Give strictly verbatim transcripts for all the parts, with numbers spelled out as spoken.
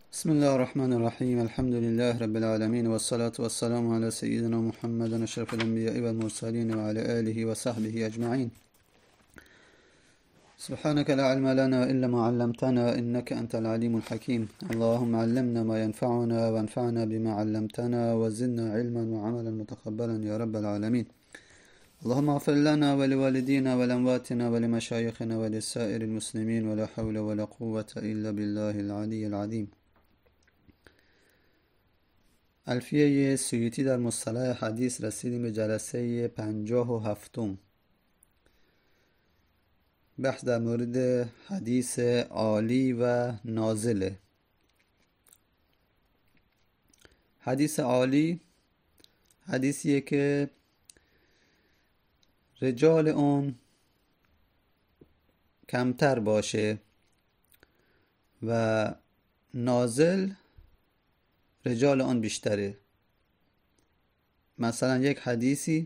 بسم الله الرحمن الرحيم الحمد لله رب العالمين والصلاة والسلام على سيدنا محمد أشرف الأنبياء والمرسلين وعلى آله وصحبه أجمعين. سبحانك لا علم لنا إلا ما علمتنا إنك أنت العليم الحكيم. اللهم علمنا ما ينفعنا وانفعنا بما علمتنا وزدنا علما وعملا متقبلا يا رب العالمين. اللهم اغفر لنا ولوالدينا ولأمواتنا ولمشايخنا ولسائر المسلمين ولا حول ولا قوة إلا بالله العلي العظيم. الفیه سیوطی در مصطلح حدیث رسیدیم به جلسه پنجاه و هفتم. بحث در مورد حدیث عالی و نازله. حدیث عالی حدیثیه که رجال اون کمتر باشه و نازل رجال آن بیشتره. مثلا یک حدیثی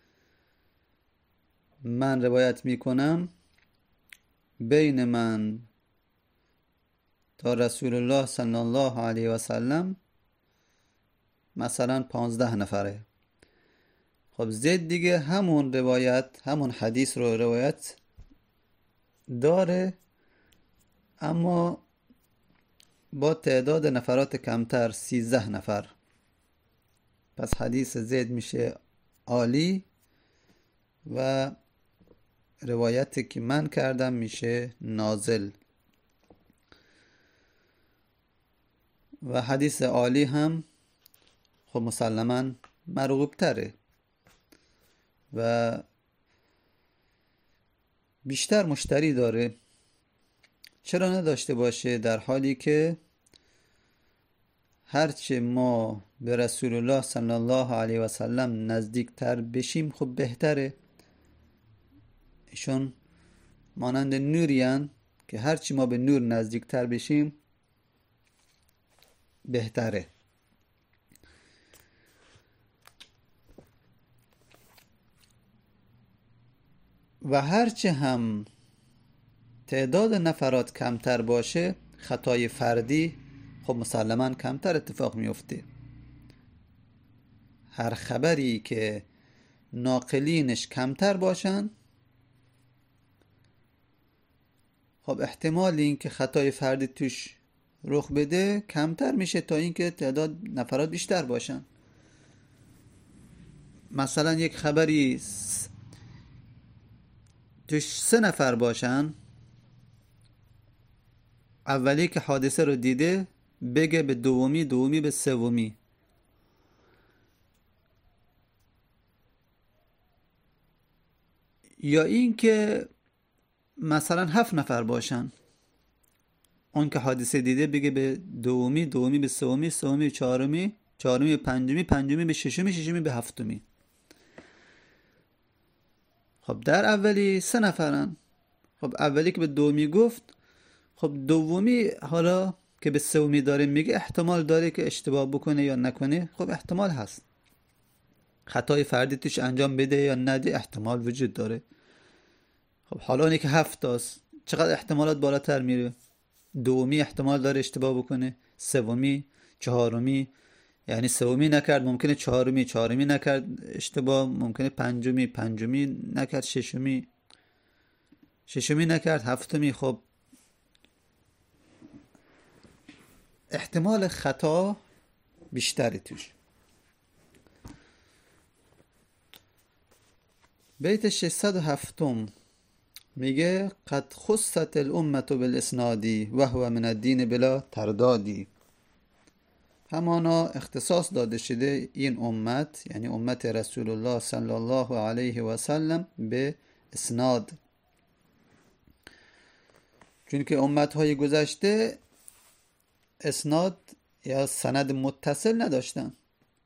من روایت میکنم، بین من تا رسول الله صلی الله علیه و سلم مثلا پانزده نفره. خب زید دیگه همون روایت همون حدیث رو روایت داره، اما با تعداد نفرات کمتر، سیزده نفر. پس حدیث زید میشه عالی و روایتی که من کردم میشه نازل. و حدیث عالی هم خب مسلماً مرغوب تره و بیشتر مشتری داره. چرا نداشته باشه، در حالی که هرچه ما به رسول الله صلی الله علیه و سلم نزدیکتر بشیم خب بهتره. ایشون مانند نوریان که هرچی ما به نور نزدیکتر بشیم بهتره. و هرچه هم تعداد نفرات کمتر باشه خطای فردی خب مسلماً کمتر اتفاق میفته. هر خبری که ناقلینش کمتر باشن خب احتمال این که خطای فردی توش رخ بده کمتر میشه تا اینکه تعداد نفرات بیشتر باشن. مثلا یک خبری توش سه نفر باشن، اولی که حادثه رو دیده بگه به دومی، دومی به سومی. یا این که مثلا هفت نفر باشن، اون که حادثه دیده بگه به دومی، دومی به سومی، سومی به چهارمی، چهارمی به پنجمی، پنجمی به ششمی، ششمی به هفتمی. خب در اولی سه نفرن، خب اولی که به دومی گفت خب دومی حالا که به سومی داره میگه احتمال داره که اشتباه بکنه یا نکنه. خب احتمال هست خطای فردی توش انجام بده یا نده، احتمال وجود داره. خب حالا اونی که هفت تاست چقدر احتمالات بالاتر میره؟ دومی احتمال داره اشتباه بکنه، سومی، چهارمی، یعنی سومی نکرد ممکنه چهارمی، چهارمی نکرد اشتباه ممکنه پنجمی، پنجمی نکرد ششمی، ششمی نکرد هفتمی. خب احتمال خطا بیشتری توش. بیت ششصد و هفت میگه قد خصت الامة بالاسنادی و هو من الدین بلا تردادی. همانا اختصاص داده شده این امت، یعنی امت رسول الله صلی الله علیه و سلم، به اسناد. چون که امت های گذشته اسناد یا سند متصل نداشتن،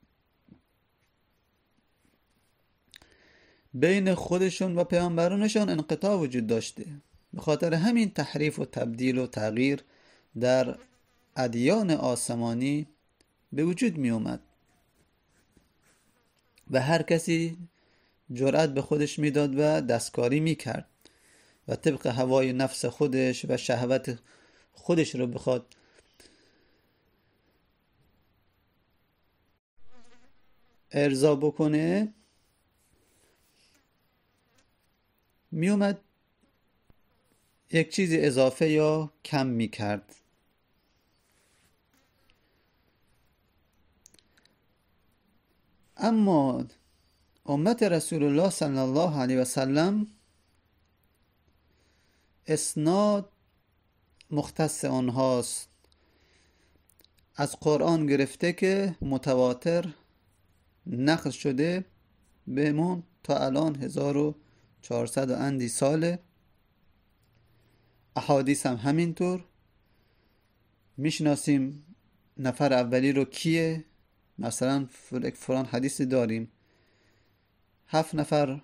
بین خودشون و پیامبرانشون انقطاع وجود داشته. به خاطر همین تحریف و تبدیل و تغییر در ادیان آسمانی به وجود می اومد و هر کسی جرأت به خودش میداد و دستکاری میکرد و طبق هوای نفس خودش و شهوت خودش رو بخواد ارضا بکنه میومد یک چیزی اضافه یا کم میکرد. اما امت رسول الله صلی الله علیه و سلم اسناد مختص آنهاست، از قرآن گرفته که متواتر نقل شده بهمون تا الان هزار و چهارصد و اندی ساله. احادیث هم همینطور. میشناسیم نفر اولی رو کیه. مثلا فلان حدیثی داریم هفت نفر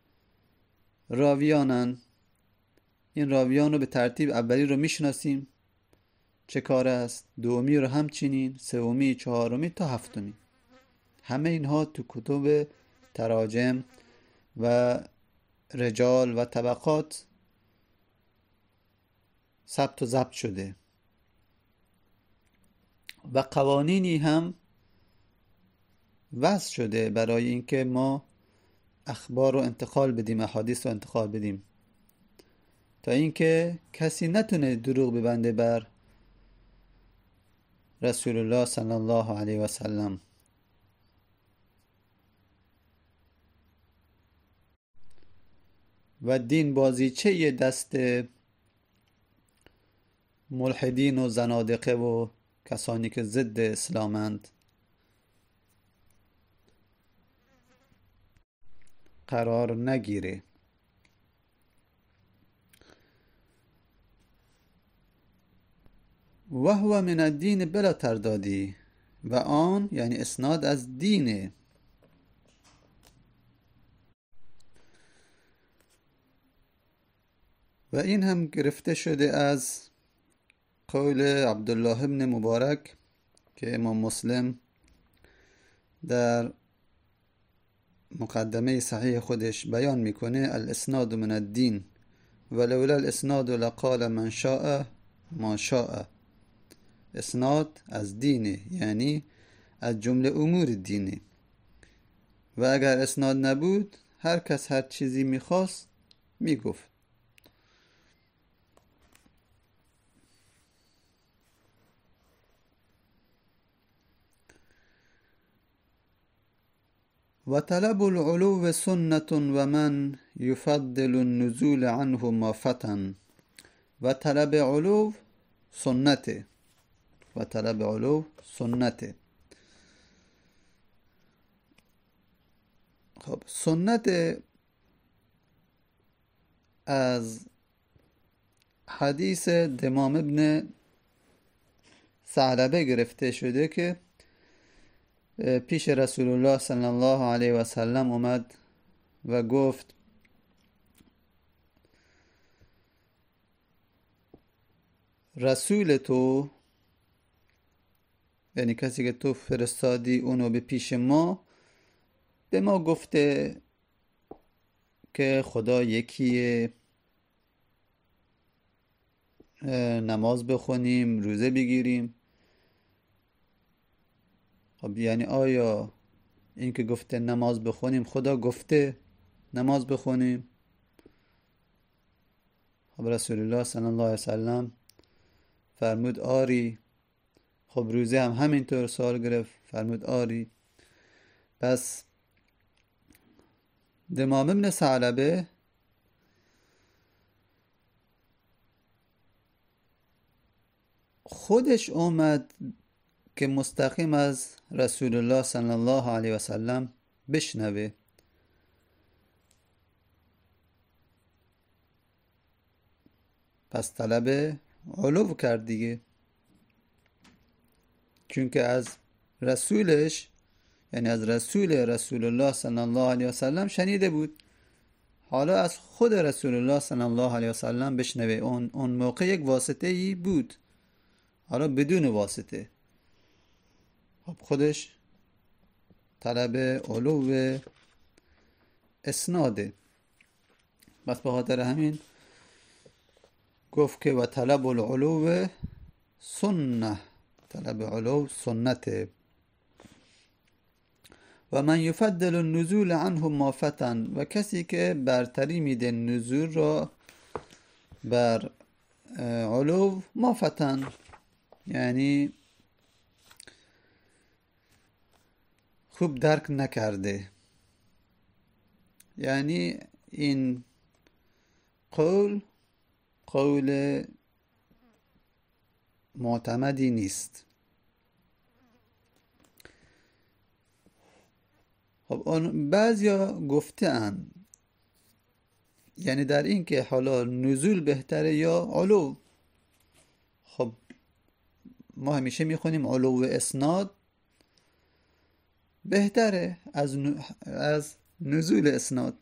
راویانن، این راویان رو به ترتیب اولی رو میشناسیم چه کار است، دومی رو همچنین، سومی، چهارمی تا هفتمی. همه اینها تو کتب تراجم و رجال و طبقات ثبت و ضبط شده و قوانینی هم وضع شده برای اینکه ما اخبار رو انتقال بدیم، احادیث رو انتقال بدیم، تا اینکه کسی نتونه دروغ ببنده بر رسول الله صلی الله علیه و سلم. و دین بازیچه یه دست ملحدین و زنادقه و کسانی که ضد اسلامند قرار نگیره. و هو من الدین بلا تردادی، و آن یعنی اسناد از دینه. و این هم گرفته شده از قول عبدالله ابن مبارک که امام مسلم در مقدمه صحیح خودش بیان میکنه: الاسناد من الدین ولولا الاسناد لقال من شاء ما شاء. اسناد از دینه، یعنی از جمله امور دینه، و اگر اسناد نبود هر کس هر چیزی میخواست میگفت. و طلب العلو سنة و من یفضل النزول عنه ما فتن. و طلب علو سنته، و طلب علو سنته. خب سنت از حدیث دمام ابن ثعلبه گرفته شده که پیش رسول الله صلی الله علیه و سلم اومد و گفت: رسول تو، یعنی کسی که تو فرستادی اونو به پیش ما، به ما گفته که خدا یکیه، نماز بخونیم، روزه بگیریم. خب یعنی آیا این که گفته نماز بخونیم خدا گفته نماز بخونیم؟ خب رسول الله صلی الله علیه وسلم فرمود آری. خب روزه هم همینطور سوال گرفت، فرمود آری. پس دمام ابن ثعلبه خودش اومد که مستقیم از رسول الله صلی الله علیه و سلم بشنوه. پس طلب علو کرد دیگه، چون که از رسولش، یعنی از رسول رسول الله صلی الله علیه و سلم شنیده بود. حالا از خود رسول الله صلی الله علیه و سلم بشنوه. اون اون موقع یک واسطه ای بود، حالا بدون واسطه. خب خودش طلب علو اسناده. بس به خاطر همین گفت که و طلب العلو سنه، طلب علو سنته. و من یفضل النزول عنه مافتن، و کسی که برتری میده نزول را بر علو مافتن، یعنی خوب درک نکرده. یعنی این قول قول معتمدی نیست. خب اون بعضیا گفته اند یعنی در این که حالا نزول بهتره یا علو. خب ما همیشه میخونیم علو اسناد بهتره از از نزول اسناد.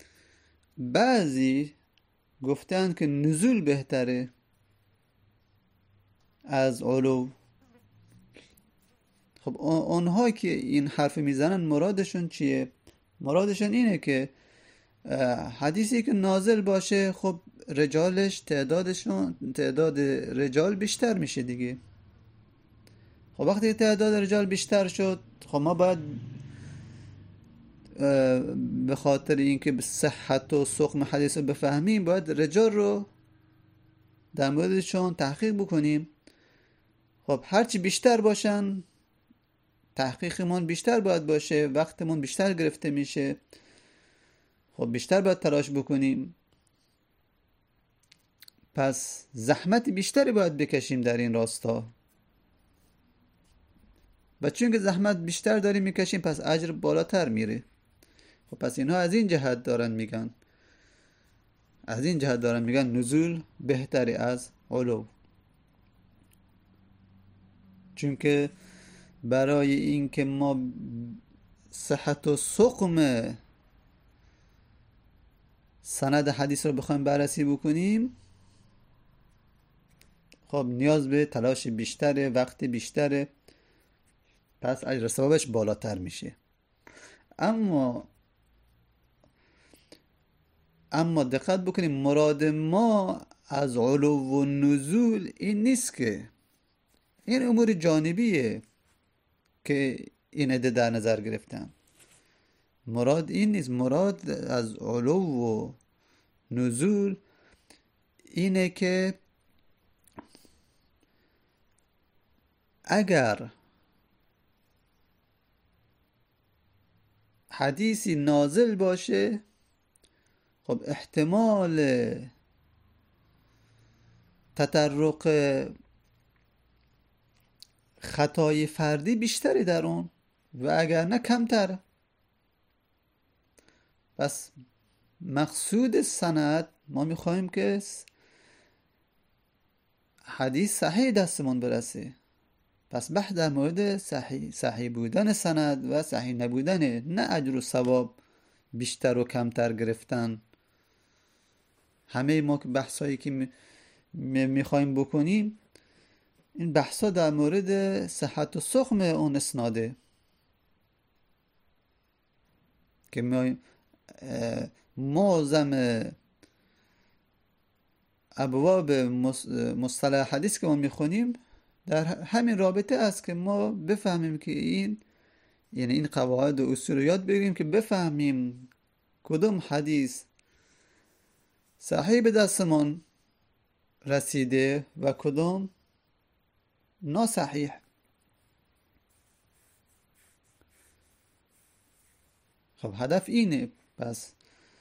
بعضی گفتن که نزول بهتره از علو. خب اونها که این حرف میزنن مرادشون چیه؟ مرادشون اینه که حدیثی که نازل باشه خب رجالش تعدادشون تعداد رجال بیشتر میشه دیگه. خب وقتی تعداد رجال بیشتر شد خب ما باید به خاطر اینکه به صحت و سقم حدیث رو بفهمیم باید رجال رو در موردشون تحقیق بکنیم. خب هرچی بیشتر باشن تحقیقمون بیشتر باید باشه، وقتمون بیشتر گرفته میشه، خب بیشتر باید تلاش بکنیم، پس زحمت بیشتری باید بکشیم در این راستا. و چون که زحمت بیشتر داریم میکشیم پس اجر بالاتر میره. خب پس اینها از این جهت دارن میگن از این جهت دارن میگن نزول بهتری از علو، چون که برای این که ما صحت و سقم سند حدیث رو بخوایم بررسی بکنیم خب نیاز به تلاش بیشتره، وقت بیشتره، پس اجر ثوابش بالاتر میشه. اما اما دقت بکنیم مراد ما از علو و نزول این نیست، که این امور جانبیه که این عده در نظر گرفتن. مراد این نیست. مراد از علو و نزول اینه که اگر حدیثی نازل باشه خب احتمال تطرق خطای فردی بیشتری در اون و اگر نه کمتر. پس مقصود سند ما میخوایم که حدیث صحیح دستمون برسه. پس بحث در مورد صحیح صحیح بودن سند و صحیح نبودن، نه اجر و ثواب بیشتر و کمتر گرفتن. همه ما که بحثایی که میخوایم بکنیم این بحثا در مورد صحت و سقم اون اسناده که ما معظم ابواب مصطلح حدیث که ما میخونیم در همین رابطه است که ما بفهمیم که این یعنی این قواعد و اصول رو یاد بگیریم که بفهمیم کدوم حدیث صحیح به دستمون رسیده و کدوم ناصحیح. خب هدف اینه. پس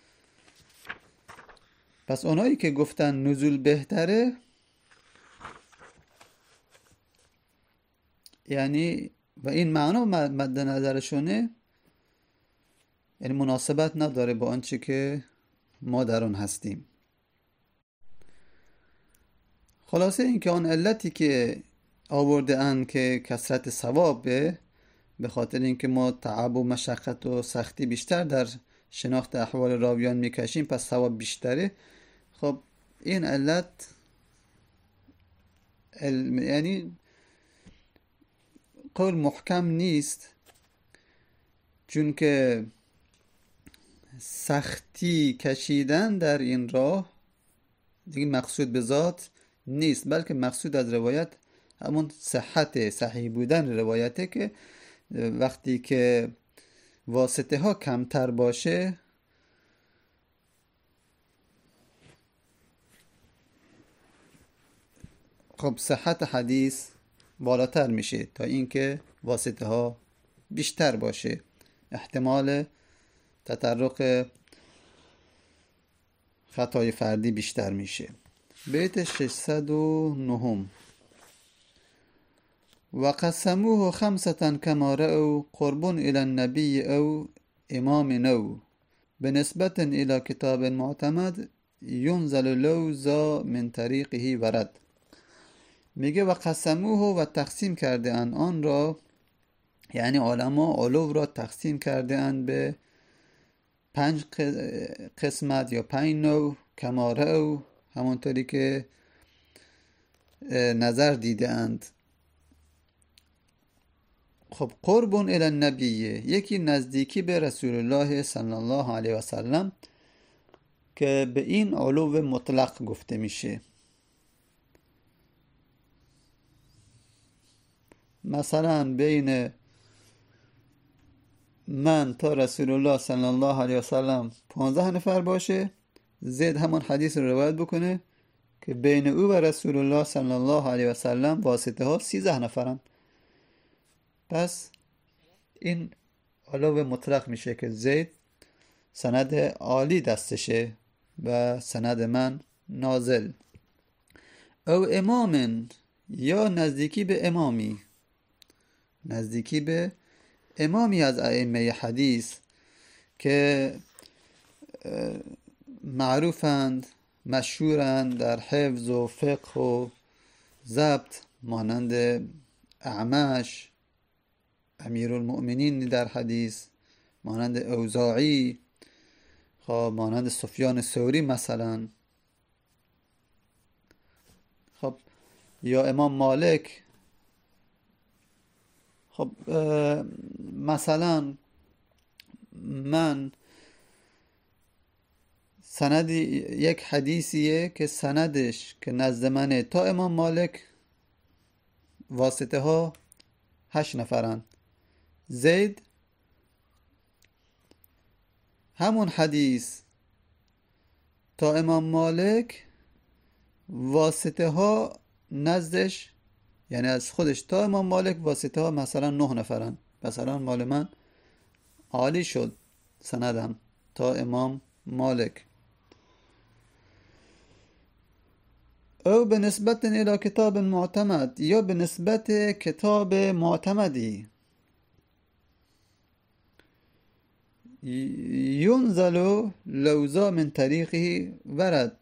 پس اونایی که گفتن نزول بهتره یعنی و این معنا مد نظرشونه، یعنی مناسبت نداره با آنچه که ما در آن هستیم. خلاصه این که آن علتی که آورده ان که کثرت ثوابه به خاطر اینکه ما تعب و مشقت و سختی بیشتر در شناخت احوال راویان میکشیم پس ثواب بیشتره. خب این علت علم یعنی قول محکم نیست، چون که سختی کشیدن در این راه دیگه مقصود به ذات نیست، بلکه مقصود از روایت همون صحت صحیح بودن روایته که وقتی که واسطه ها کمتر باشه، خب صحت حدیث بالاتر میشه تا اینکه واسطه ها بیشتر باشه، احتمال تطرق خطای فردی بیشتر میشه. بیت ششصد و نه: وقسموه خمسة كما رأوا قرب إلى النبي أو إمام نو بنسبة إلى كتاب معتمد ينزل لوزا من طریقه ورد. میگه و قسموه و تقسیم کرده اند آن را، یعنی علما علو را تقسیم کرده اند به پنج قسمت یا پنج نوع، کما رأوا، همونطوری که نظر دیده اند. خب قرب الی النبی، یکی نزدیکی به رسول الله صلی الله علیه و سلم که به این علو مطلق گفته میشه. مثلا بین من تا رسول الله صلی الله علیه و سلم پانزده نفر باشه، زید همون حدیث رو روایت بکنه که بین او و رسول الله صلی الله علیه و سلم واسطه ها سیزده نفرن. پس این علو مطلق میشه که زید سند عالی دستشه و سند من نازل. او امام، یا نزدیکی به امامی، نزدیکی به امامی از ائمه حدیث که معروفند، مشهورند در حفظ و فقه و ضبط، مانند اعمش امیرالمؤمنین در حدیث، مانند اوزاعی، خب مانند سفیان ثوری مثلا، خب یا امام مالک. خب مثلا من سند یک حدیثیه که سندش که نزد منه تا امام مالک واسطه ها هشت نفرن. زید همون حدیث تا امام مالک واسطه ها نزدش، یعنی از خودش تا امام مالک واسطه ها مثلا نه نفرن. مثلا مال من عالی شد سندم تا امام مالک. او به نسبت الى کتاب معتمد، یا به نسبت کتاب معتمدی، ینزل لوزا من طریقه ورد.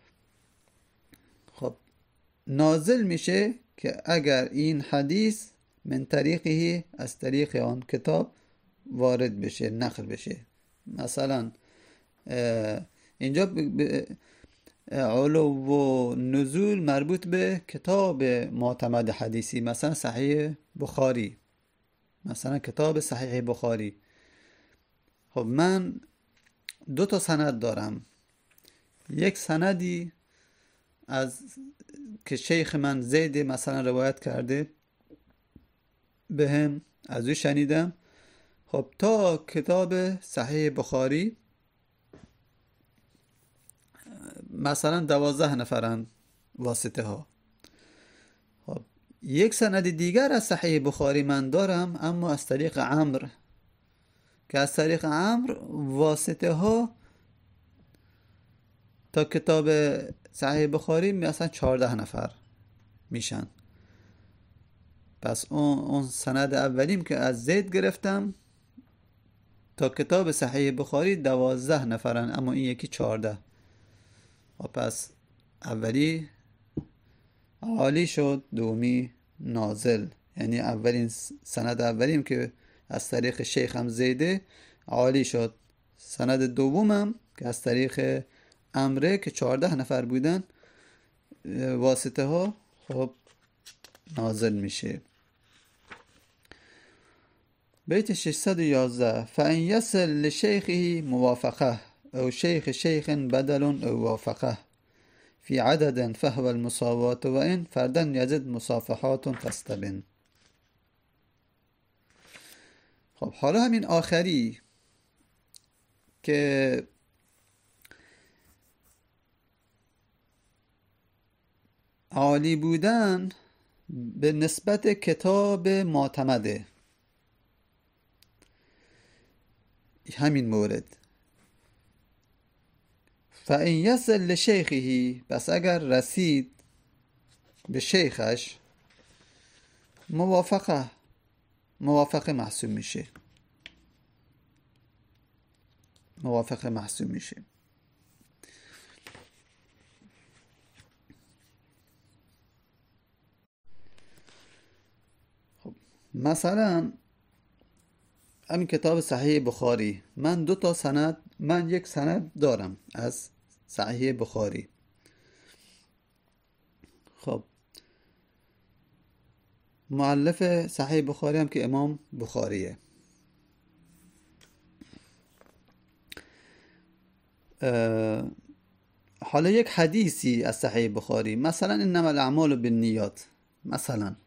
خب نازل میشه که اگر این حدیث من طریقه، از طریق آن کتاب وارد بشه، نقل بشه. مثلا اینجا علو و نزول مربوط به کتاب معتمد حدیثی، مثلا صحیح بخاری، مثلا کتاب صحیح بخاری. خب من دو تا سند دارم، یک سندی از که شیخ من زید مثلا روایت کرده به هم، از او شنیدم. خب تا کتاب صحیح بخاری مثلا دوازده نفرن واسطه ها. خب یک سند دیگر از صحیح بخاری من دارم، اما از طریق عمرو، که از طریق عمرو واسطه ها تا کتاب صحیح بخاری مثلا چهارده نفر میشن. پس اون, اون سند اولیم که از زید گرفتم تا کتاب صحیح بخاری دوازده نفرن، اما این یکی چهارده. و پس اولی عالی شد، دومی نازل. یعنی اولین سند اولیم که از طریق شیخم زیده عالی شد، سند دومم که از طریق امره که چهارده نفر بودن واسطه ها، خب نازل میشه. بیت ششصد و یازده: فان یصل لشیخه موافقه او شیخ شیخ بدل او وافقه فی عدد فهو المساوات و این فردن یزد مصافحات فاستبن. خب حالا همین آخری که عالی بودن به نسبت کتاب معتمده، همین مورد فَإِنْ يَصِلْ لِشَيْخِهِ، بس اگر رسید به شیخش موافقه موافقه محسوب میشه موافقه محسوب میشه خب مثلا همین کتاب صحیح بخاری، من دو تا سند من یک سند دارم از صحیح بخاری. خب مؤلف صحیح بخاری هم که امام بخاریه. حالا یک حدیثی از صحیح بخاری، مثلا انما الاعمال بالنیات، مثلا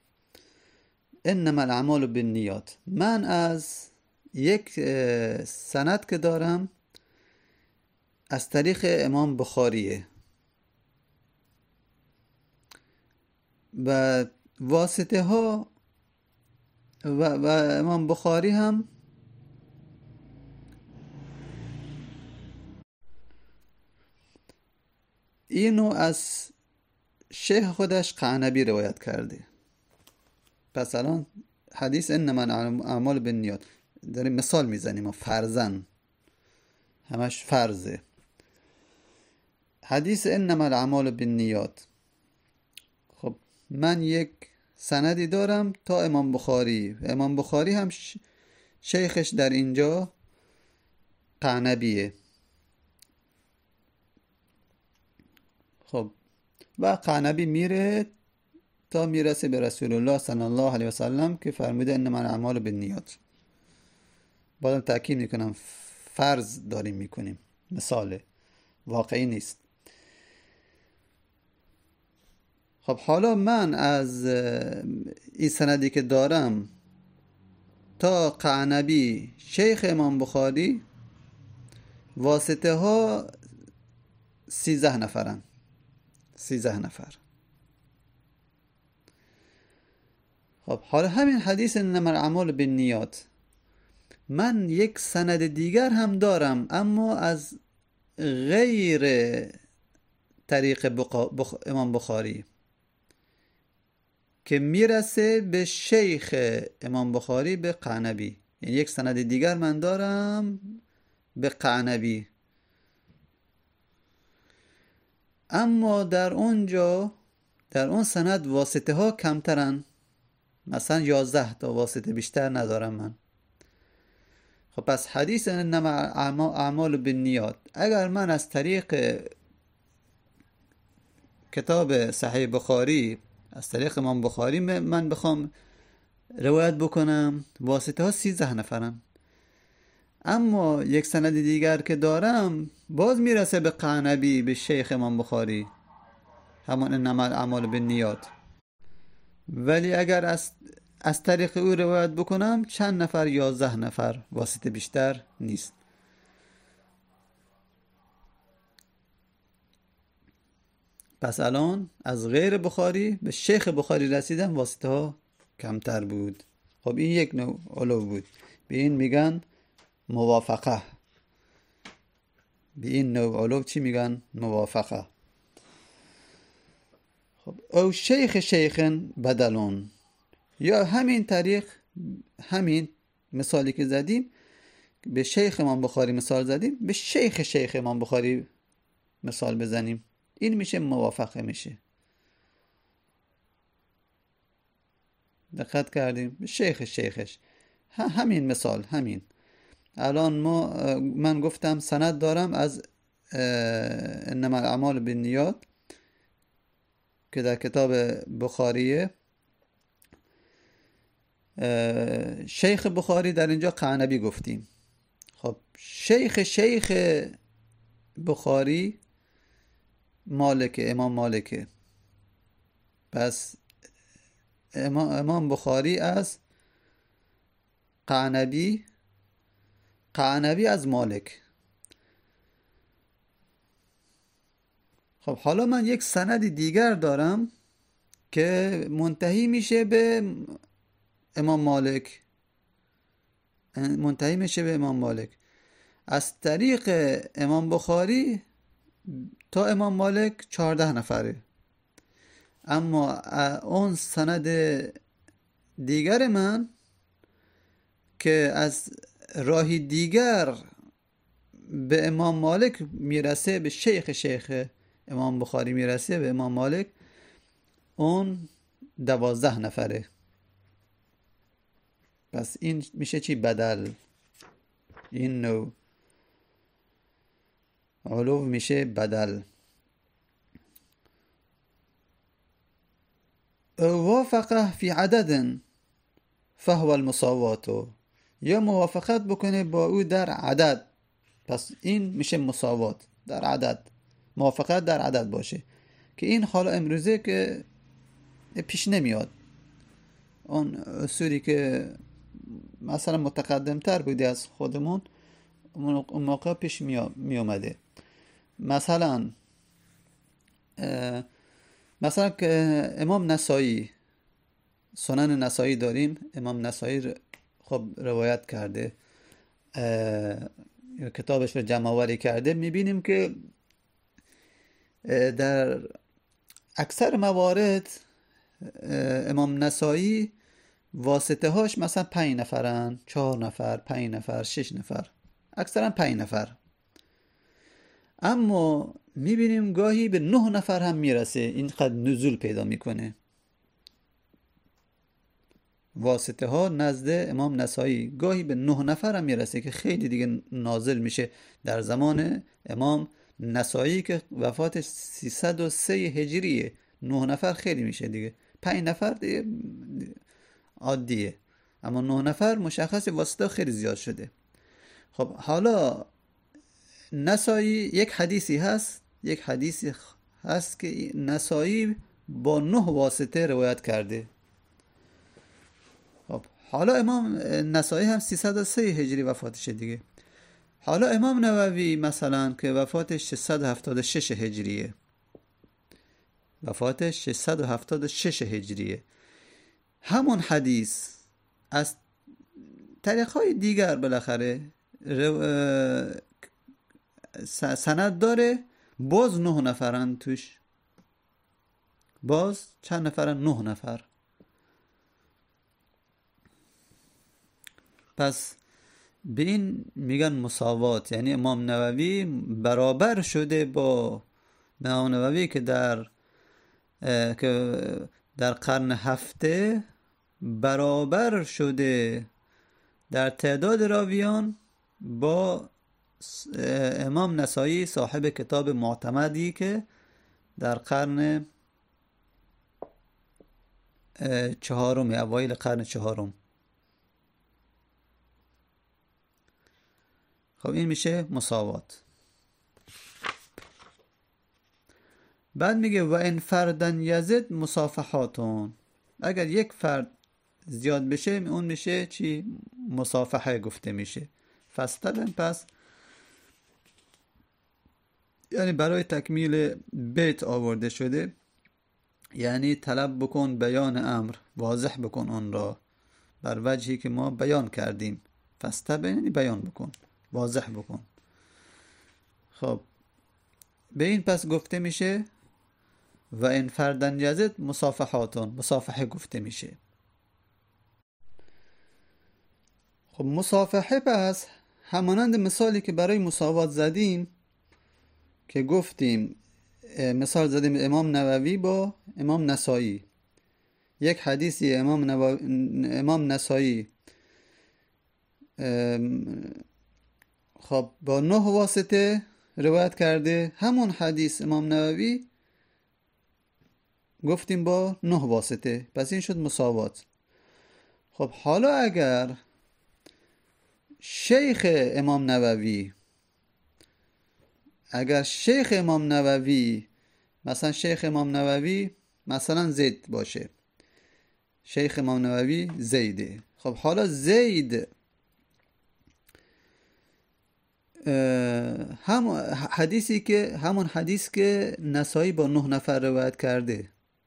انما الاعمال بالنیات، من از یک سند که دارم از طریق امام بخاریه و واسطه ها و, و امام بخاری هم اینو از شیخ خودش قعنبی روایت کرده. پس الان حدیث انما الاعمال بالنیات داریم مثال میزنیم و فرضاً همش فرضه. حدیث انما الاعمال بالنیات، خب من یک سندی دارم تا امام بخاری، امام بخاری هم شیخش در اینجا قعنبیه. خب و قعنبی میره تا میرسه به رسول الله صلی الله علیه و سلم که فرموده انما الاعمال بالنیات. بازم تاکید میکنم فرض داریم میکنیم، مثاله، واقعی نیست. خب حالا من از این سندی که دارم تا قعنبی شیخ امام بخاری واسطه ها سیزده نفرن سیزده نفر. خب حالا همین حدیث انما الاعمال بالنیات من یک سند دیگر هم دارم اما از غیر طریق بخ... امام بخاری که میرسه به شیخ امام بخاری به قعنبی، یعنی یک سند دیگر من دارم به قعنبی، اما در اونجا در اون سند واسطه ها کمترن، مثلا یازده تا واسطه، بیشتر ندارم من. خب پس حدیث انما اعمال بالنیات اگر من از طریق کتاب صحیح بخاری از طریق امام بخاری من بخوام روایت بکنم واسطه ها سیزده نفرن، اما یک سند دیگر که دارم باز میرسه به قعنبی به شیخ امام بخاری، همون انما الاعمال بالنیات، ولی اگر از از طریق او روایت بکنم چند نفر؟ یازده نفر، واسطه بیشتر نیست. پس الان از غیر بخاری به شیخ بخاری رسیدن واسطه ها کمتر بود. خب این یک نوع علو بود، به این میگن موافقه. به این نوع علو چی میگن؟ موافقه. خب او شیخ شیخن بدلون، یا همین طریق، همین مثالی که زدیم به شیخ امام بخاری مثال زدیم، به شیخ شیخ امام بخاری مثال بزنیم، این میشه موافقه میشه. دقت کردیم؟ به شیخ شیخش همین مثال. همین الان ما من گفتم سند دارم از انما الاعمال بالنیات که در کتاب بخاریه، شیخ بخاری در اینجا قعنبی گفتیم. خب شیخ شیخ بخاری مالکه، امام مالکه. پس امام بخاری از قعنبی، قعنبی از مالک. خب حالا من یک سند دیگر دارم که منتهی میشه به امام مالک، منتهی میشه به امام مالک از طریق امام بخاری تا امام مالک چهارده نفره. اما اون سند دیگر من که از راهی دیگر به امام مالک میرسه، به شیخ شیخ امام بخاری میرسه به امام مالک، اون دوازده نفره. پس این میشه چی؟ بدل. این نوع علو میشه بدل. وافقه فی عدد فهو المساوات، یا موافقت بکنه با او در عدد، پس این میشه مساوات در عدد، موافقت در عدد باشه، که این حالا امروزه که پیش نمیاد. اون اصولی که مثلا متقدم تر بودی از خودمون اون موقع پیش می اومده. مثلا مثلا که امام نسائی، سنن نسائی داریم، امام نسائی خب روایت کرده، کتابش رو جمع آوری کرده، میبینیم که در اکثر موارد امام نسائی واسطه هاش مثلا پنج نفرن، چهار نفر، پنج نفر، شش نفر، اکثرا پنج نفر. اما میبینیم گاهی به نه نفر هم میرسه، این قد نزول پیدا میکنه. واسطه ها نزد امام نسائی گاهی به نه نفر هم میرسه که خیلی دیگه نازل میشه در زمان امام نسائی که وفاتش سیصد و سه هجریه. نه نفر خیلی میشه دیگه، پنج نفر دیگه عادیه، اما نه نفر مشخص واسطه خیلی زیاد شده. خب حالا نسائی یک حدیثی هست، یک حدیثی هست که نسائی با نه واسطه روایت کرده. خب حالا امام نسائی هم سیصد و سه هجری وفاتشه دیگه. حالا امام نووی مثلا که وفاتش ششصد و هفتاد و شش هجریه، وفاتش ششصد و هفتاد و شش هجریه، همون حدیث از طریق‌های دیگر بالاخره سند داره، باز نه نفرن توش، باز چند نفرن؟ نه نفر. پس به این میگن مساوات، یعنی امام نووی برابر شده با امام نووی که در که در قرن هفته برابر شده در تعداد راویان با امام نسائی صاحب کتاب معتمدی که در قرن چهارم، اوایل قرن چهارم. خب این میشه مساوات. بعد میگه و ان فردن یزد مصافحاتون، اگر یک فرد زیاد بشه اون میشه چی؟ مصافحه گفته میشه. فستبن، پس یعنی برای تکمیل بیت آورده شده، یعنی طلب بکن بیان امر، واضح بکن اون را بر وجهی که ما بیان کردیم. فستبن یعنی بیان بکن، واضح بکن. خب به این پس گفته میشه و این فردن یزد مصافحاتون، مصافحه گفته میشه. خب مصافحه پس همانند مثالی که برای مساوات زدیم که گفتیم، مثال زدیم امام نووی با امام نسائی، یک حدیثی امام, نو... امام نسائی خب با نه واسطه روایت کرده، همون حدیث امام نووی گفتیم با نه واسطه، پس این شد مساوات. خب حالا اگر شیخ امام نووی اگر شیخ امام نووی مثلا شیخ امام نووی مثلا زید باشه، شیخ امام نووی زیده، خب حالا زید هم حدیثی که همون حدیث که نسائی با نه نفر روایت کرده،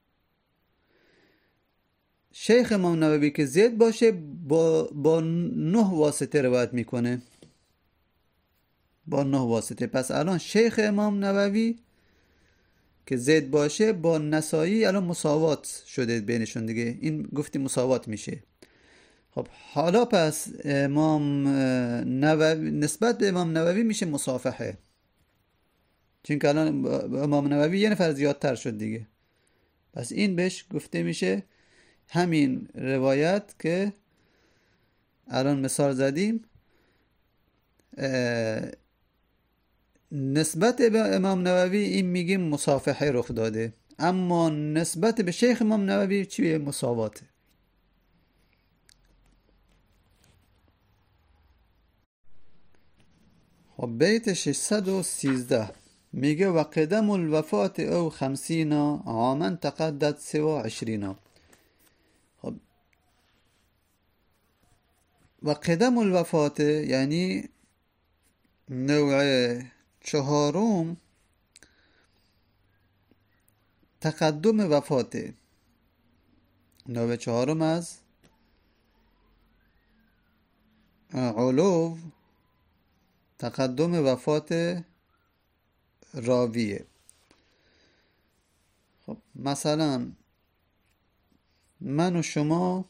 شیخ امام نووی که زید باشه با, با نه واسطه روایت میکنه، با نه واسطه. پس الان شیخ امام نووی که زید باشه با نسائی الان مساوات شده بینشون دیگه، این گفتی مساوات میشه. خب حالا پس امام نووی نسبت به امام نووی میشه مصافحه، چون که الان امام نووی یه نفر زیادتر شد دیگه. پس این بهش گفته میشه همین روایت که الان مثال زدیم نسبت به امام نووی این میگیم مصافحه رخ داده، اما نسبت به شیخ امام نووی چیه؟ مساواته. خب بیت ششصد و سیزده میگه و قدم الوفات او خمسین عاما تقدد سوا عشرین. خب و قدم الوفات یعنی نوع چهارم تقدم وفاته، نوع چهارم از علو تقدم وفات راویه. خب مثلا من و شما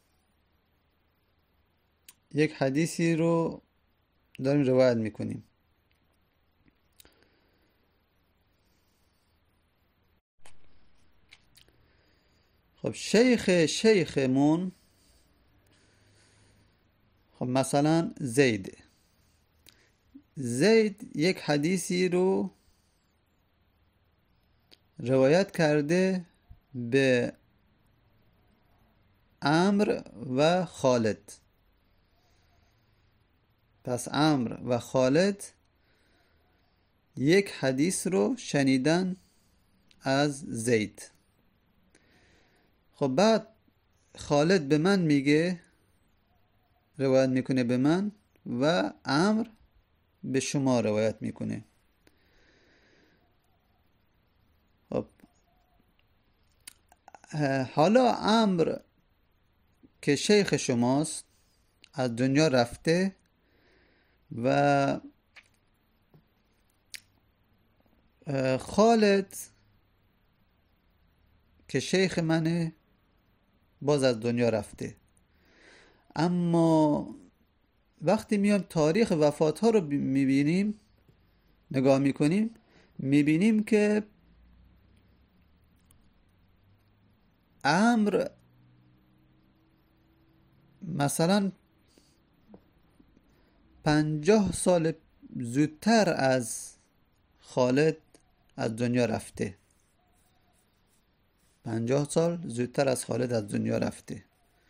یک حدیثی رو داریم روایت میکنیم، خب شیخ شیخمون خب مثلا زید زید یک حدیثی رو روایت کرده به عمرو و خالد. پس عمرو و خالد یک حدیث رو شنیدن از زید. خب بعد خالد به من میگه، روایت میکنه به من، و عمرو به شما روایت میکنه. خب حالا عمرو که شیخ شماست از دنیا رفته و خالد که شیخ منه باز از دنیا رفته. اما وقتی میایم تاریخ وفات ها رو میبینیم، نگاه میکنیم، میبینیم که عمرو مثلا پنجاه سال زودتر از خالد از دنیا رفته، پنجاه سال زودتر از خالد از دنیا رفته.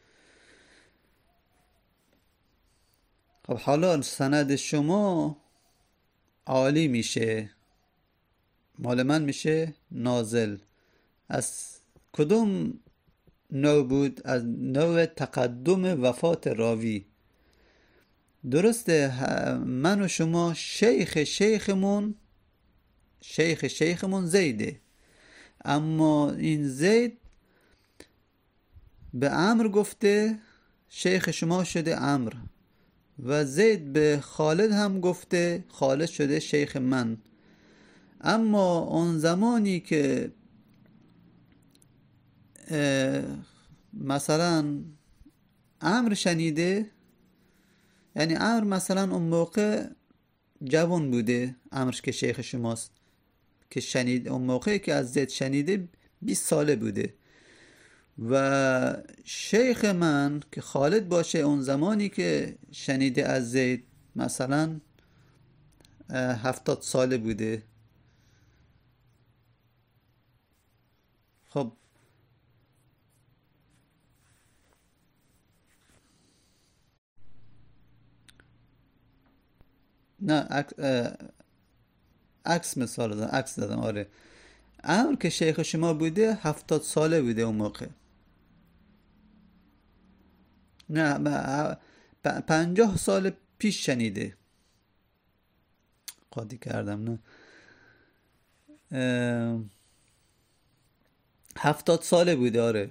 خب حالا سند شما عالی میشه، مال من میشه نازل. از کدوم نوع بود؟ از نوع تقدم وفات راوی. درسته من و شما شیخ شیخمون شیخ شیخمون زیده، اما این زید به عمرو گفته شیخ شما شده عمرو، و زید به خالد هم گفته خالد شده شیخ من. اما اون زمانی که مثلا عمرو شنیده، یعنی عمرو مثلا اون موقع جوان بوده، عمرو که شیخ شماست که شنید، اون موقعی که از زید شنیده بیست ساله بوده، و شیخ من که خالد باشه اون زمانی که شنیده از زید مثلا هفتاد ساله بوده. خب نه عکس مثال دادم، عکس دادم. آره عمرو که شیخ شما بوده هفتاد ساله بوده اون موقع، نه ب- پنجاه سال پیش شنیده. قاطی کردم نه اه، هفتاد ساله بوده. آره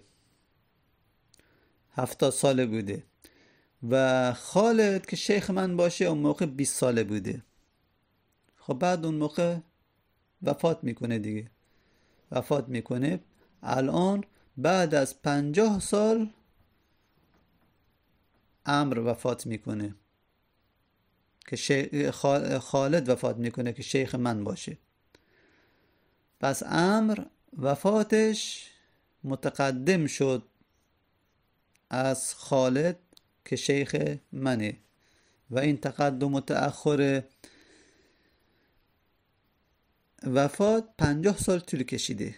هفتاد ساله بوده. و خالد که شیخ من باشه اون موقع بیست ساله بوده. خب بعد اون موقع وفات میکنه دیگه. وفات میکنه. الان بعد از پنجاه سال عمرو وفات میکنه که شیخ خالد وفات میکنه که شیخ من باشه. پس عمرو وفاتش متقدم شد از خالد که شیخ منه و این تقدم و تأخر وفات پنجاه سال طول کشیده.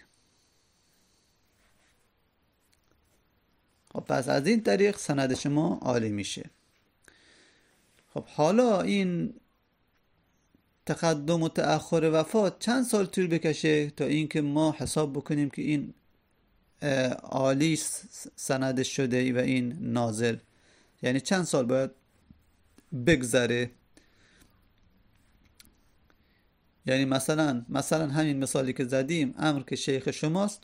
خب پس از این طریق سند شما عالی میشه. خب حالا این تقدم و تأخر وفات چند سال طول بکشه تا اینکه ما حساب بکنیم که این عالی سند شده و این نازل؟ یعنی چند سال باید بگذره؟ یعنی مثلا مثلا همین مثالی که زدیم، عمرو که شیخ شماست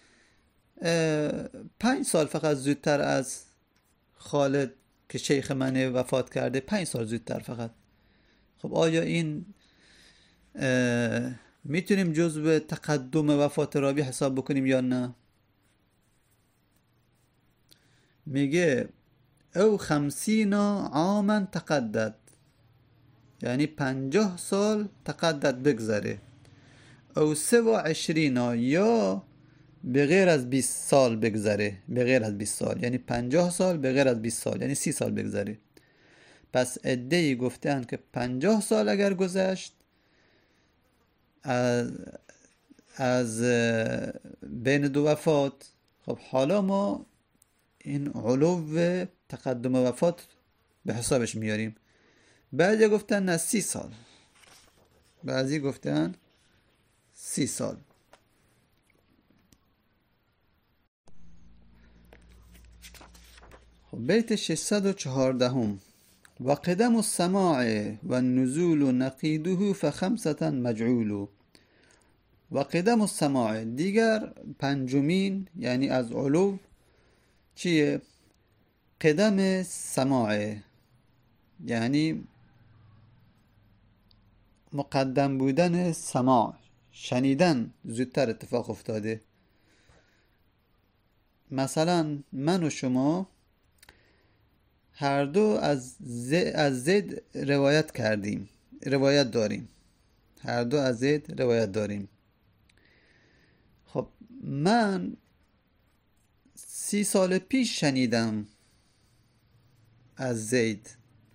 پنج سال فقط زودتر از خالد که شیخ منه وفات کرده، پنج سال زودتر فقط. خب آیا این میتونیم جزو تقدم وفات راوی حساب بکنیم یا نه؟ میگه او خمسین عاما تقدد، یعنی پنجاه سال تقدد بگذره. او سه و عشرین، یا به غیر از بیست سال بگذره. به غیر از بیست سال یعنی پنجاه سال به غیر از بیست سال یعنی سی سال بگذره. پس عده‌ای گفتن که پنجاه سال اگر گذشت از از بین دو وفات، خب حالا ما این علو تقدم وفات به حسابش میاریم. بعضی گفتن نه سی سال، بعضی گفتن سی سال. خب بیت ششصد و چهارده: و قدم السماع و النزول نقیده فخمسة مجعول. و قدم السماع دیگر پنجمین، یعنی از علو چیه؟ قدم سماع یعنی مقدم بودن سماع، شنیدن زودتر اتفاق افتاده. مثلا من و شما هر دو از زید, از زید روایت کردیم، روایت داریم، هر دو از زید روایت داریم. خب من سی سال پیش شنیدم از زید،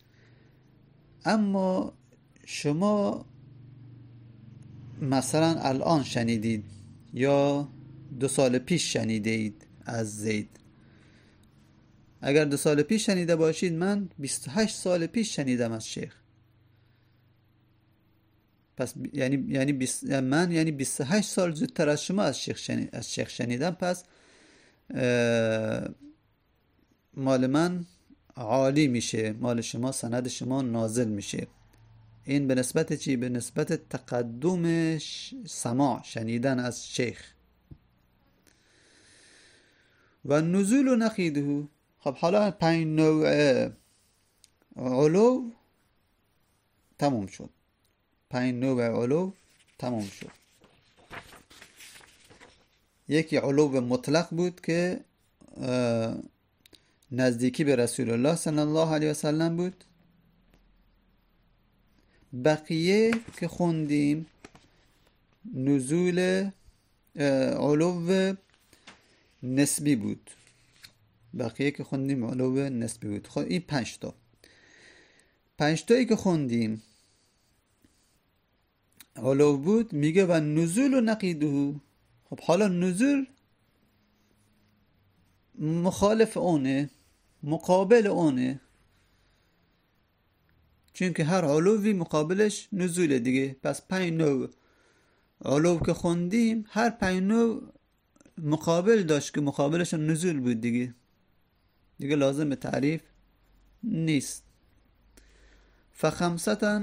اما شما مثلا الان شنیدید یا دو سال پیش شنیدید از زید. اگر دو سال پیش شنیده باشید، من بیست و هشت سال پیش شنیدم از شیخ. پس یعنی یعنی بیست من یعنی بیست و هشت سال زودتر از شما از شیخ شنید از شیخ شنیدم. پس مال من عالی میشه، مال شما سند شما نازل میشه. این به نسبت چی؟ به نسبت تقدم سماع، شنیدن از شیخ. و نزول و نقیده. خب حالا پنج نوع علو تموم شد. پنج نوع علو تموم شد. یکی علو مطلق بود که نزدیکی به رسول الله صلی الله علیه و سلم بود. بقیه که خوندیم نزول علو نسبی بود. بقیه که خوندیم علو نسبی بود. خب این پنج تا پنج تایی که خوندیم علو بود. میگه و نزول و نقیده. خب حالا نزول مخالف اونه، مقابل اونه، چون که هر علوی مقابلش نزوله دیگه. پس پنج نوع علو که خوندیم، هر پنج نوع مقابل داشت که مقابلش نزول بود دیگه. دیگه لازم به تعریف نیست. فخمسة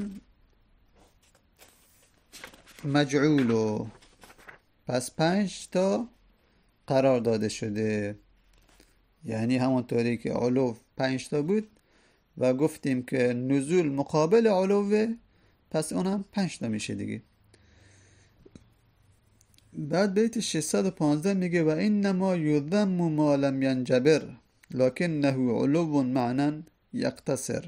مجعولو، پس پنج تا قرار داده شده، یعنی همونطوری که علو پنج تا بود و گفتیم که نزول مقابل علوه، پس اونم پنج تا میشه دیگه. بعد بیت ششصد و پانزده میگه و اینما یذم ما لم ینجبر لکنه علو معنا یقتصر.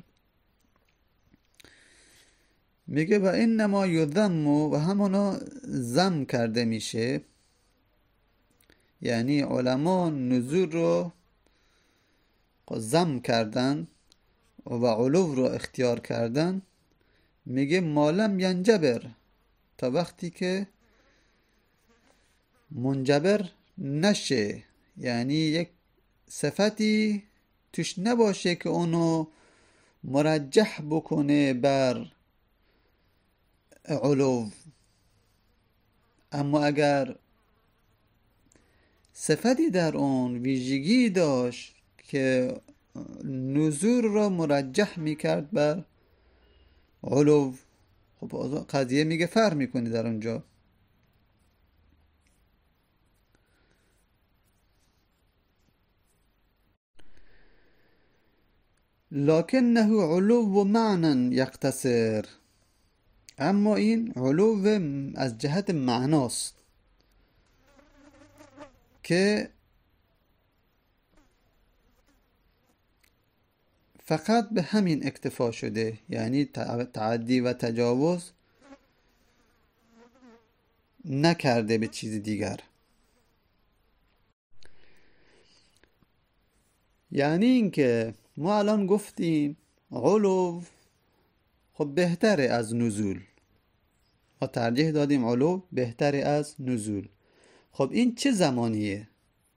میگه و اینما یذم، و همونا ذم کرده میشه، یعنی علما نزول رو ذم کردن و علو رو اختیار کردن. میگه ما لم ینجبر، تا وقتی که منجبر نشه، یعنی یک صفتی توش نباشه که اونو مرجح بکنه بر علو. اما اگر صفتی در اون ویژگی داشت که نزول را مرجح میکرد بر علو، خب قضیه میگه فرق میکنی در اونجا. لکنه علو معنا یقتصر، اما این علو از جهت معناست که فقط به همین اکتفا شده، یعنی تعدی و تجاوز نکرده به چیز دیگر. یعنی اینکه ما الان گفتیم علو خب بهتره از نزول، ما ترجیح دادیم علو بهتره از نزول. خب این چه زمانیه؟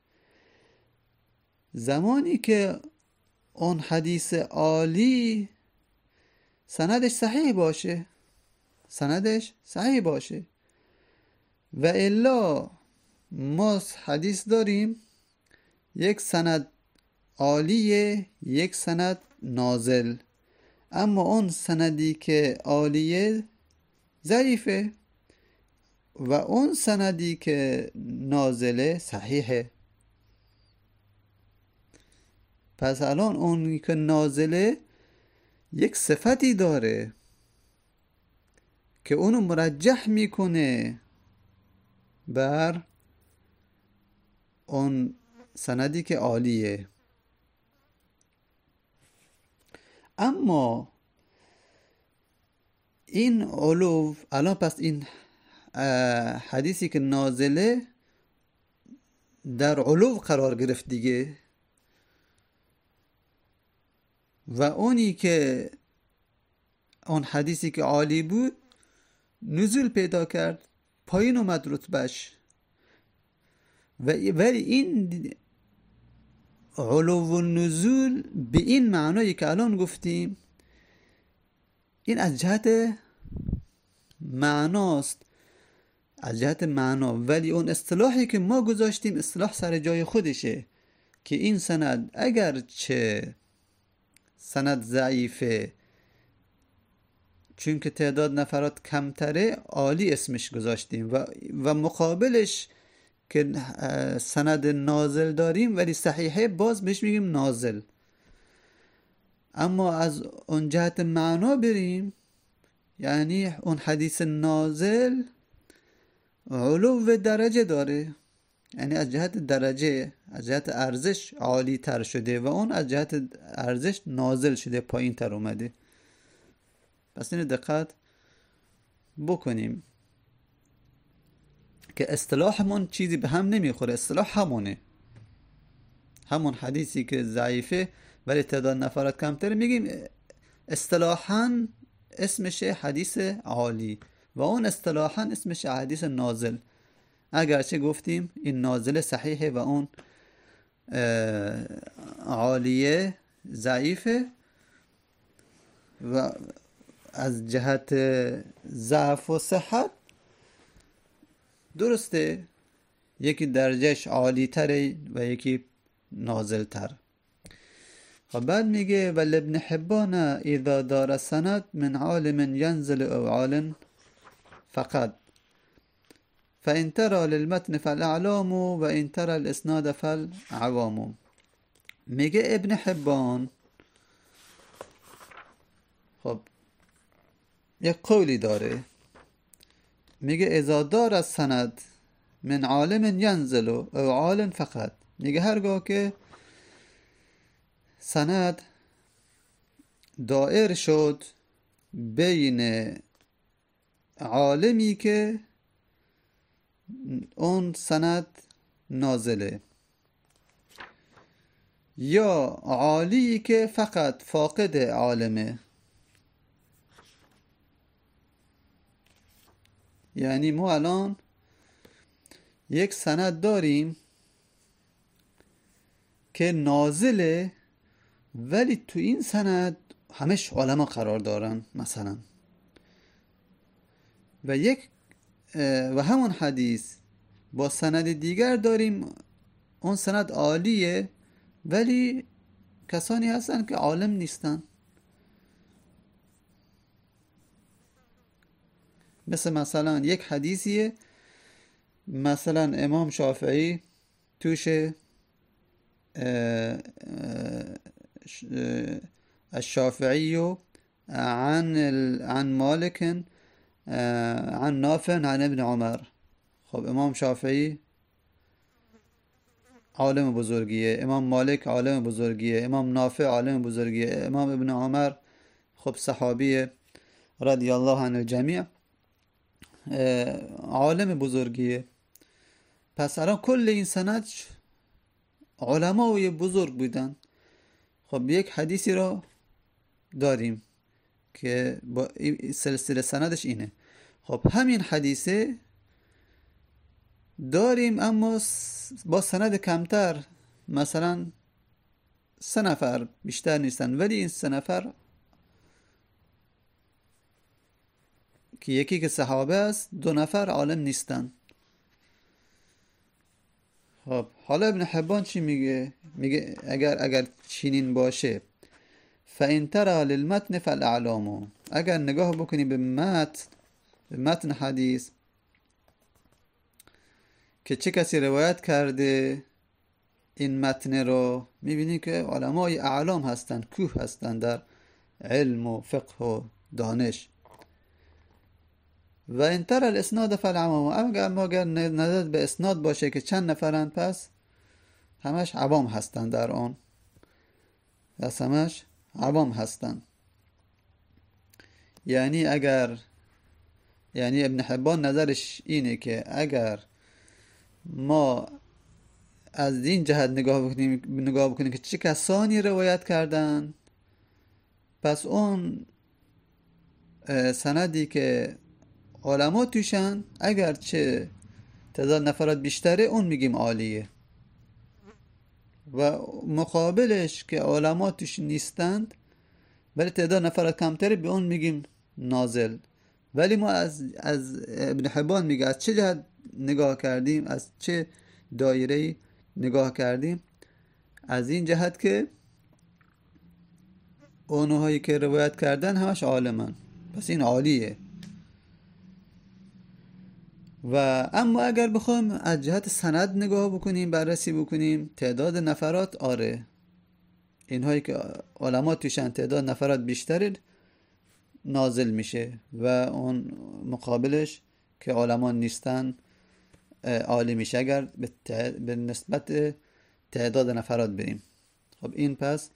زمانی که اون حدیث عالی سندش صحیح باشه، سندش صحیح باشه. و الا ما حدیث داریم یک سند عالیه، یک سند نازل، اما اون سندی که عالیه ضعیفه و اون سندی که نازله صحیحه. پس الان اونی که نازله یک صفتی داره که اونو مرجح میکنه بر اون سندی که عالیه. اما این علو الان، پس این حدیثی که نازله در علو قرار گرفت دیگه، و اونی که اون حدیثی که عالی بود نزول پیدا کرد، پایین اومد رتبهش. ولی این علو و نزول به این معنایی که الان گفتیم، این از جهت معناست، از جهت معنا. ولی اون اصطلاحی که ما گذاشتیم اصطلاح سر جای خودشه، که این سند اگر چه سند ضعیفه، چون که تعداد نفرات کمتره عالی اسمش گذاشتیم، و, و مقابلش که سند نازل داریم ولی صحیحه، باز بهش میگیم نازل. اما از اون جهت معنا بریم، یعنی اون حدیث نازل علو درجه داره، یعنی از جهت درجه، از جهت ارزش عالی تر شده و اون از جهت ارزش نازل شده، پایین تر اومده. پس این دقت بکنیم که اصطلاحمون چیزی به هم نمیخوره. اصطلاح همونه، همون حدیثی که ضعیفه ولی تعداد نفرات کمتره میگیم اصطلاحاً اسمش حدیث عالی، و اون اصطلاحاً اسمش حدیث نازل، اگرچه گفتیم این نازل صحیحه و اون عالیه ضعیفه، و از جهت ضعف و صحت درسته یکی درجهش عالی تره و یکی نازل تر. و بعد میگه ولی ابن حبان اذا دار سند من عالم ینزل او عالم فقط فإن ترى للمتن فالأعلام و إن ترى الإسناد فالعوام. میگه ابن حبان خب یک قولی داره، میگه اذا دار السند من عالم ینزل او عالم فقط. میگه هرگاه که سند دائر شد بین عالمی که اون سند نازله یا عالی که فقط فاقد عالمه. یعنی ما الان یک سند داریم که نازله ولی تو این سند همش علما قرار دارن مثلا، و یک و همون حدیث با سند دیگر داریم اون سند عالیه ولی کسانی هستن که عالم نیستن. مثل مثلا یک حدیثیه مثلا امام شافعی توش الشافعی عن عن مالک عن نافع عن ابن عمر. خب امام شافعی عالم بزرگیه، امام مالک عالم بزرگیه، امام نافع عالم بزرگیه، امام ابن عمر خب صحابیه رضی الله عنه الجمیع عالم بزرگیه. پس الان کل این سند علمای بزرگ بودن. خب یک حدیثی را داریم که با سلسله سندش اینه. خب همین حدیثه داریم اما با سند کمتر، مثلا سه نفر بیشتر نیستن، ولی این سه نفر که یکی که صحابه است دو نفر عالم نیستن. خب حالا ابن حبان چی میگه؟ میگه اگر اگر چنین باشه فإن ترى للمتن فالأعلام، اگر نگاه بکنی به متن به متن حدیث که چه کسی روایت کرده این متن رو، میبینی که علمای اعلام هستن، کوه هستن در علم و فقه و دانش. و ان ترى الاسناد فالعوام، اگر اگر نظر به اسناد باشه که چند نفرن پس همش عوام هستن در آن، پس همش عوام هستن. یعنی اگر یعنی ابن حبان نظرش اینه که اگر ما از این جهت نگاه بکنیم نگاه بکنیم که چه کسانی روایت کردن، پس اون سندی که علما توشن اگر چه تعداد نفرات بیشتره اون میگیم عالیه، و مقابلش که علما توش نیستند ولی تعداد نفرات کمتره به اون میگیم نازل. ولی ما از از ابن حبان میگه از چه جهت نگاه کردیم، از چه دایره‌ای نگاه کردیم؟ از این جهت که اونهایی که روایت کردن همش عالمن، پس این عالیه. و اما اگر بخوایم از جهت سند نگاه بکنیم، بررسی بکنیم، تعداد نفرات آره اینهایی که علما توشن تعداد نفرات بیشتره نازل میشه، و اون مقابلش که علما نیستن عالی میشه اگر به نسبت تعداد نفرات بریم. خب این پس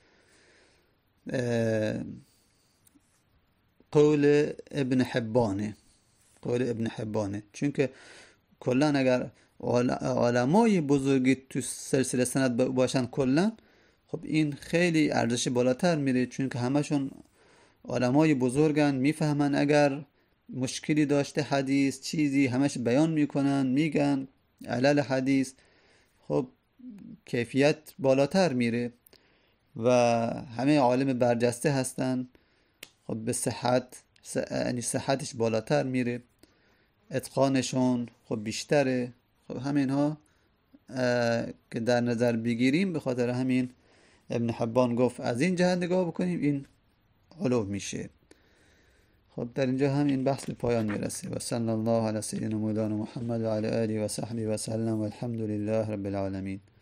قول ابن حبانه قول ابن حبانه چون که کلن اگر علمای بزرگی تو سلسله سند باشن کلن، خب این خیلی ارزش بالاتر میره، چون که همشون علمای بزرگن، میفهمن اگر مشکلی داشته حدیث چیزی همش بیان میکنن، میگن علل حدیث، خب کیفیت بالاتر میره و همه عالم برجسته هستن. خب به صحت یعنی صحتش بالاتر میره، اتقانشون خب بیشتره. خب همین ها که در نظر بگیریم به خاطر همین ابن حبان گفت از این جهت نگاه بکنیم این علو میشه. خب در اینجا هم این بحث به پایان میرسه و صلی الله علی سیدنا مولانا محمد و علی آله و صحبه و سلم و الحمد لله رب العالمین.